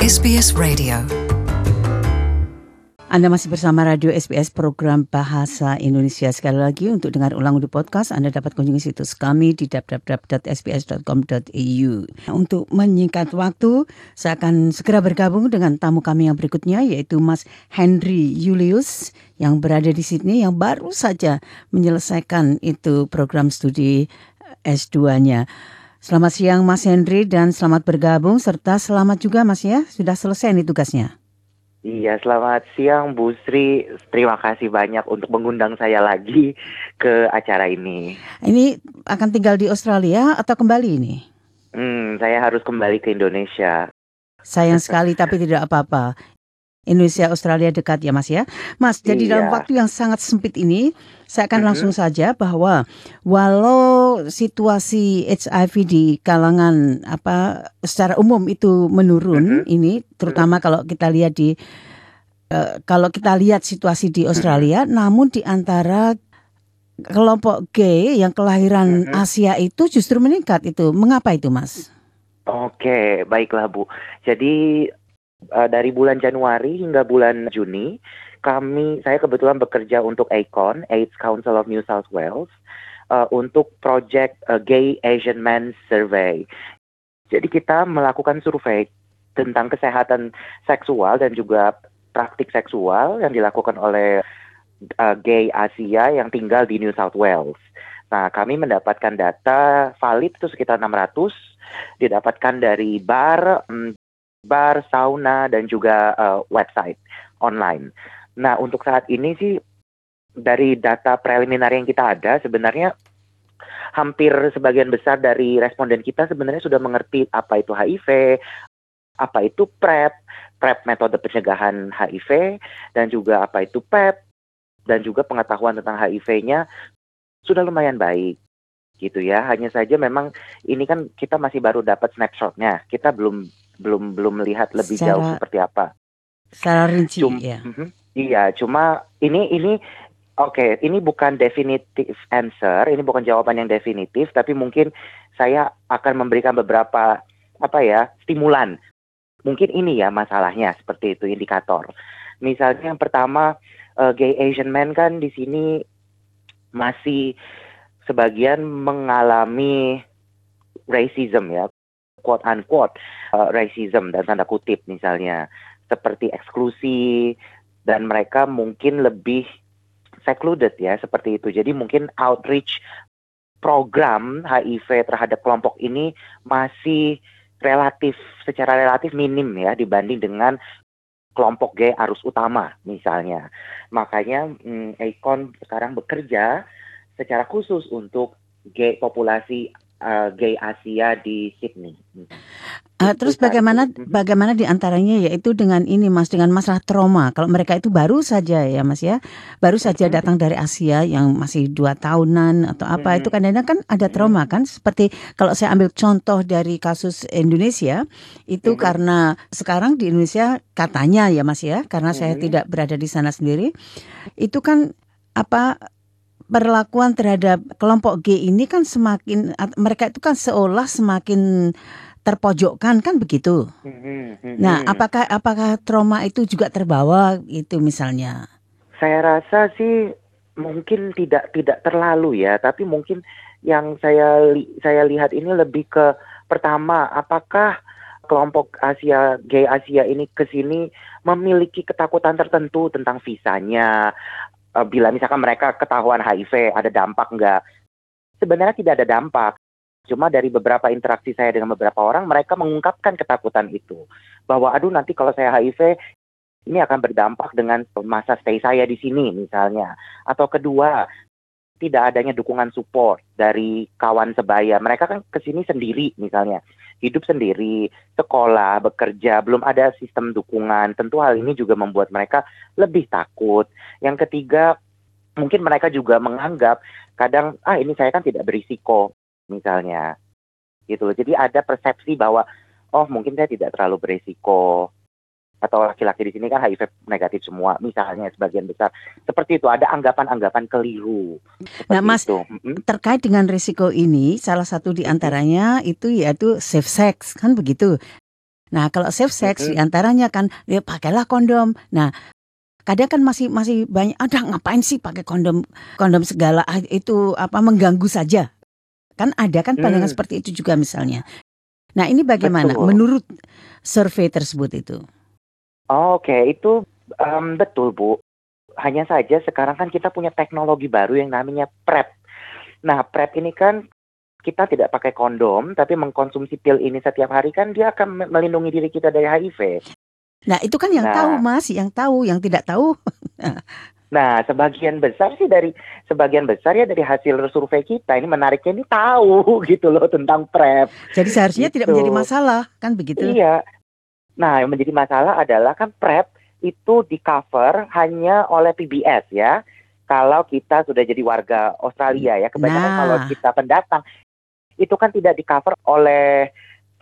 SBS Radio. Anda masih bersama Radio SBS program Bahasa Indonesia. Sekali lagi untuk dengar ulang di podcast, Anda dapat kunjungi situs kami di www.sbs.com.au. Untuk menyingkat waktu, saya akan segera bergabung dengan tamu kami yang berikutnya, yaitu Mas Henry Julius yang berada di Sydney, yang baru saja menyelesaikan itu program studi S2-nya. Selamat siang Mas Henry dan selamat bergabung, serta selamat juga Mas ya, sudah selesai nih tugasnya. Iya, selamat siang Bu Sri. Terima kasih banyak untuk mengundang saya lagi ke acara ini. Ini akan tinggal di Australia atau kembali ini? Saya harus kembali ke Indonesia. Sayang sekali, tapi tidak apa-apa. Indonesia, Australia dekat ya Mas ya. Mas, jadi dalam waktu yang sangat sempit ini, saya akan langsung saja bahwa walau situasi HIV di kalangan secara umum itu menurun ini, terutama kalau kita lihat situasi di Australia, namun di antara kelompok gay yang kelahiran Asia itu justru meningkat itu. Mengapa itu, Mas? Oke, baiklah Bu. Jadi dari bulan Januari hingga bulan Juni, saya kebetulan bekerja untuk ACON, AIDS Council of New South Wales, untuk project Gay Asian Men Survey. Jadi kita melakukan survei tentang kesehatan seksual dan juga praktik seksual yang dilakukan oleh gay Asia yang tinggal di New South Wales. Nah, kami mendapatkan data valid itu sekitar 600, didapatkan dari bar, sauna, dan juga website online. Nah, untuk saat ini sih, dari data preliminar yang kita ada, sebenarnya hampir sebagian besar dari responden kita sebenarnya sudah mengerti apa itu HIV, apa itu PrEP metode pencegahan HIV, dan juga apa itu PrEP, dan juga pengetahuan tentang HIV-nya sudah lumayan baik. Gitu ya, hanya saja memang ini kan kita masih baru dapat snapshot-nya, kita belum melihat lebih jauh seperti apa. Secara rinci ya. Iya, cuma ini bukan definitive answer, ini bukan jawaban yang definitif, tapi mungkin saya akan memberikan beberapa stimulan. Mungkin ini ya masalahnya, seperti itu indikator. Misalnya yang pertama, gay Asian men kan di sini masih sebagian mengalami racism ya, quote unquote racism dan tanda kutip misalnya, seperti eksklusi, dan mereka mungkin lebih secluded ya, seperti itu. Jadi mungkin outreach program HIV terhadap kelompok ini masih secara relatif minim ya dibanding dengan kelompok gay arus utama misalnya. Makanya ACON sekarang bekerja secara khusus untuk populasi gay Asia di Sydney. Terus bagaimana di antaranya yaitu dengan ini Mas, dengan masalah trauma. Kalau mereka itu baru saja ya Mas ya, baru saja datang dari Asia yang masih 2 tahunan atau apa, itu kadang-kadang kan ada trauma kan. Seperti kalau saya ambil contoh dari kasus Indonesia, itu karena sekarang di Indonesia katanya ya Mas ya, karena saya tidak berada di sana sendiri, itu kan perlakuan terhadap kelompok G ini kan mereka itu kan seolah semakin terpojokkan kan begitu. Nah, apakah trauma itu juga terbawa itu misalnya? Saya rasa sih mungkin tidak terlalu ya, tapi mungkin yang saya lihat ini lebih ke pertama, apakah kelompok gay Asia ini ke sini memiliki ketakutan tertentu tentang visanya. Bila misalkan mereka ketahuan HIV, ada dampak nggak? Sebenarnya tidak ada dampak. Cuma dari beberapa interaksi saya dengan beberapa orang, mereka mengungkapkan ketakutan itu. Bahwa nanti kalau saya HIV, ini akan berdampak dengan masa stay saya di sini misalnya. Atau kedua, tidak adanya dukungan support dari kawan sebaya. Mereka kan kesini sendiri misalnya. Hidup sendiri, sekolah, bekerja, belum ada sistem dukungan. Tentu hal ini juga membuat mereka lebih takut. Yang ketiga, mungkin mereka juga menganggap kadang, ini saya kan tidak berisiko, misalnya. Gitu loh. Jadi ada persepsi bahwa, mungkin saya tidak terlalu berisiko. Atau laki-laki di sini kan HIV negatif semua, misalnya sebagian besar. Seperti itu, ada anggapan-anggapan keliru. Nah Mas, terkait dengan risiko ini, salah satu di antaranya itu yaitu safe sex, kan begitu. Nah, kalau safe sex Mm-mm. diantaranya kan, ya pakailah kondom. Nah, kadang kan masih banyak, ada ngapain sih pakai kondom segala, itu mengganggu saja. Kan ada kan pandangan Hmm, seperti itu juga misalnya. Nah, ini bagaimana betul. menurut survei tersebut itu? Oke, itu betul, Bu. Hanya saja sekarang kan kita punya teknologi baru yang namanya PrEP. Nah, PrEP ini kan kita tidak pakai kondom, tapi mengkonsumsi pil ini setiap hari kan dia akan melindungi diri kita dari HIV. Nah, itu kan yang tahu, Nah, Mas, yang tahu, yang tidak tahu. nah, sebagian besar ya dari hasil survei kita ini menariknya ini tahu gitu loh tentang PrEP Jadi seharusnya tidak menjadi gitu. masalah, kan begitu? Iya. Nah, yang menjadi masalah adalah kan PrEP itu di cover hanya oleh PBS ya. Kalau kita sudah jadi warga Australia ya, kebanyakan kalau Nah, kita pendatang itu kan tidak di cover oleh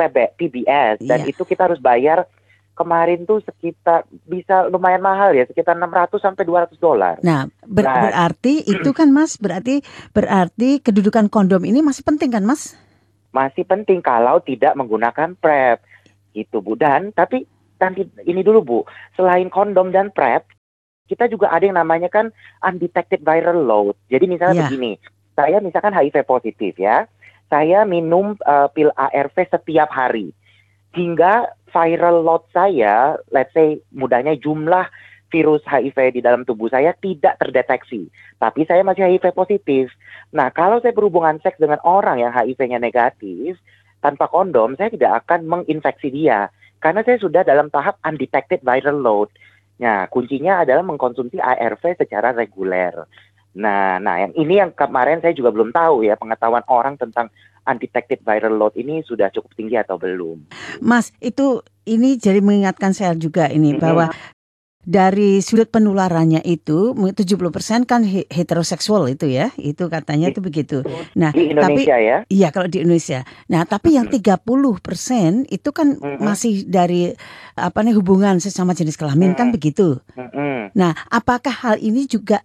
PBS dan iya. itu kita harus bayar kemarin tuh sekitar bisa lumayan mahal ya, sekitar 600 sampai $200. Nah, Nah, berarti itu kan, Mas, berarti kedudukan kondom ini masih penting kan, Mas? masih penting kalau tidak menggunakan PrEP gitu Bu. Dan tapi nanti ini dulu Bu, selain kondom dan PrEP, kita juga ada yang namanya kan undetected viral load. Jadi misalnya Iya, begini, saya misalkan HIV positif ya, saya minum pil ARV setiap hari. Hingga viral load saya, let's say mudahnya jumlah virus HIV di dalam tubuh saya tidak terdeteksi. Tapi saya masih HIV positif. Nah, kalau saya berhubungan seks dengan orang yang HIV-nya negatif, tanpa kondom, saya tidak akan menginfeksi dia. Karena saya sudah dalam tahap undetected viral load. Nah, kuncinya adalah mengkonsumsi ARV secara reguler. Nah, yang ini yang kemarin saya juga belum tahu ya, pengetahuan orang tentang undetected viral load ini sudah cukup tinggi atau belum. Mas, ini jadi mengingatkan saya juga ini Mm-mm. bahwa dari sudut penularannya itu 70% kan heteroseksual itu ya, itu katanya itu begitu. Itu Nah, di tapi Indonesia ya. iya kalau di Indonesia. Nah, tapi yang 30% itu kan Mm-mm. masih dari hubungan sesama jenis kelamin kan Mm-mm. begitu. Mm-mm. Nah, apakah hal ini juga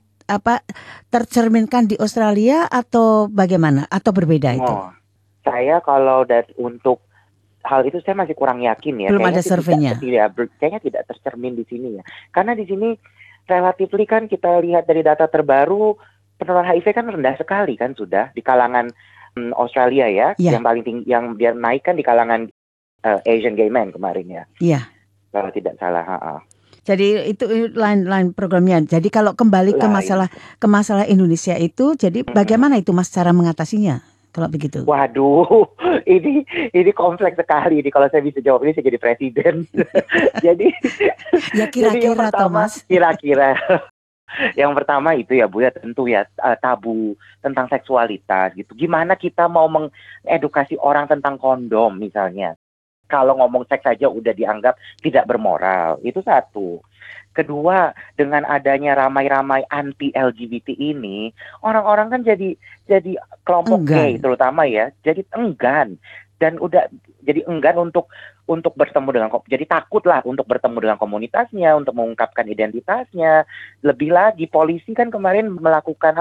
tercerminkan di Australia atau bagaimana atau berbeda itu? Oh, saya kalau untuk hal itu saya masih kurang yakin ya. Belum Kayaknya ada sih tidak, surveinya. kayaknya tidak tercermin di sini ya. Karena di sini relatifly kan kita lihat dari data terbaru penularan HIV kan rendah sekali kan sudah di kalangan Australia ya. Iya, Yang paling tinggi yang dia naik kan di kalangan Asian gay men kemarin ya. iya. Kalau tidak salah. Ha-ha. Jadi itu lain programnya. Jadi kalau kembali ke Lain. masalah Indonesia itu, jadi Mm-mm. bagaimana itu Mas cara mengatasinya kalau begitu? Waduh, ini kompleks sekali. Ini kalau saya bisa jawab ini saya jadi presiden. jadi Ya jadi yang kira-kira pertama Thomas. kira-kira yang pertama itu ya Bu ya tentu ya tabu tentang seksualitas gitu. Gimana kita mau mengedukasi orang tentang kondom misalnya. Kalau ngomong seks saja udah dianggap tidak bermoral. Itu satu. Kedua, dengan adanya ramai-ramai anti LGBT ini, orang-orang kan jadi kelompok gay Enggan. terutama ya, jadi enggan dan udah jadi enggan untuk bertemu dengan jadi takut lah untuk bertemu dengan komunitasnya, untuk mengungkapkan identitasnya. Lebih lagi polisi kan kemarin melakukan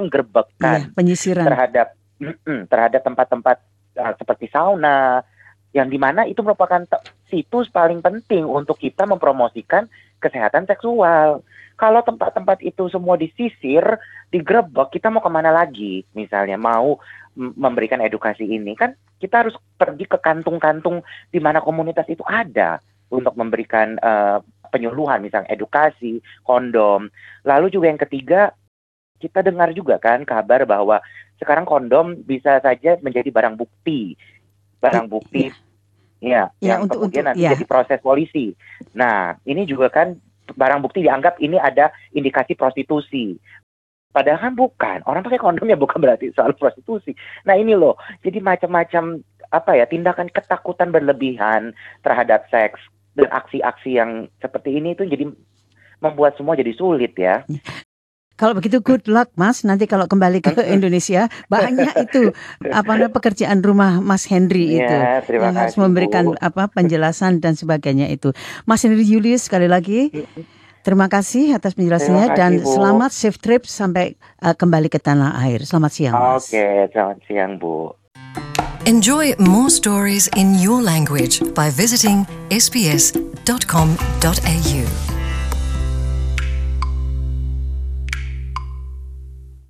Iya, penggerbekan penyisiran. terhadap terhadap tempat-tempat seperti sauna yang dimana itu merupakan situs paling penting untuk kita mempromosikan kesehatan seksual. Kalau tempat-tempat itu semua disisir, digerebek, kita mau kemana lagi? Misalnya mau memberikan edukasi ini, kan kita harus pergi ke kantung-kantung di mana komunitas itu ada untuk memberikan penyuluhan, misalnya edukasi, kondom. Lalu juga yang ketiga, kita dengar juga kan kabar bahwa sekarang kondom bisa saja menjadi barang bukti. Barang bukti Iya, ya, ya yang untuk kemudian nanti ya. jadi proses polisi. Nah, ini juga kan barang bukti dianggap ini ada indikasi prostitusi. Padahal kan bukan. Orang pakai kondom ya bukan berarti soal prostitusi. Nah, ini loh. Jadi macam-macam tindakan ketakutan berlebihan terhadap seks dan aksi-aksi yang seperti ini itu jadi membuat semua jadi sulit ya. Kalau begitu good luck Mas, nanti kalau kembali ke Indonesia banyak itu pekerjaan rumah Mas Henry itu Ya, terima yang harus kasih memberikan Bu. penjelasan dan sebagainya itu. Mas Henry Julius sekali lagi terima kasih atas Terima penjelasannya kasih dan Bu. selamat safe trip sampai kembali ke tanah air. Selamat siang Mas. Oke, selamat siang Bu. Enjoy more stories in your language by visiting sbs.com.au.